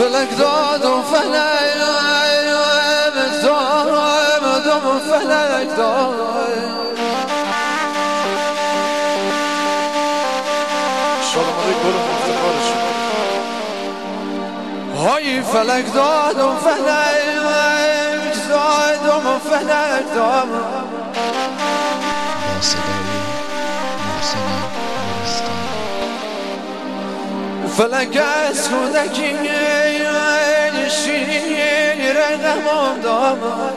فلک داد و فلک داد و فلک داد. شادمانه گل مفتخارشون های فلک داد و فلک داد و فلک داد. با صدای محسن نورستانی. فلک از کودکی شیر غمام دامد،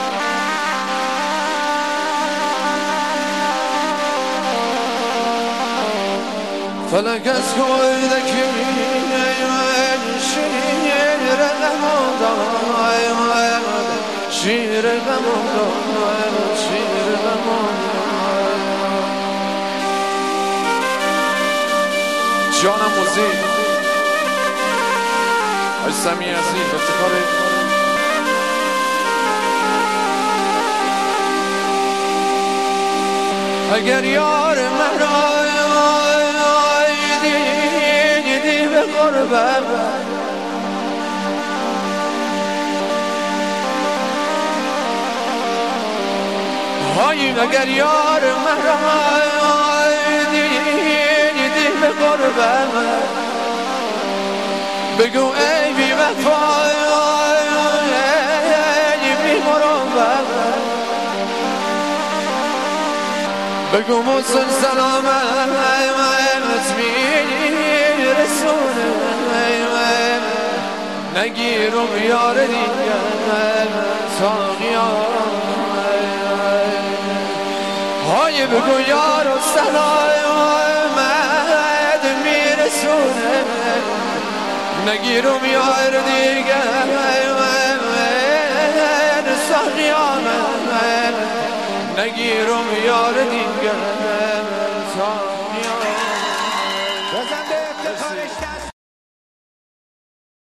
فلک از کودکی شیر غمام دامد، شیر غمام دامد، شیر غمام دامد. جانم موزی حاج سمی عزیز افتخار اگر یار من را دیدی به قربم، های اگر یار من را دیدی به قربم، بگو ای بی وفا ای بی مروت، بگو محسن سلامت میرسونه، نگیرم یار دیگر ساقیان. های بگو یار و سلامت میرسونه، نگیرم یار دیگر ساقیان، نگیرم یار دیگر.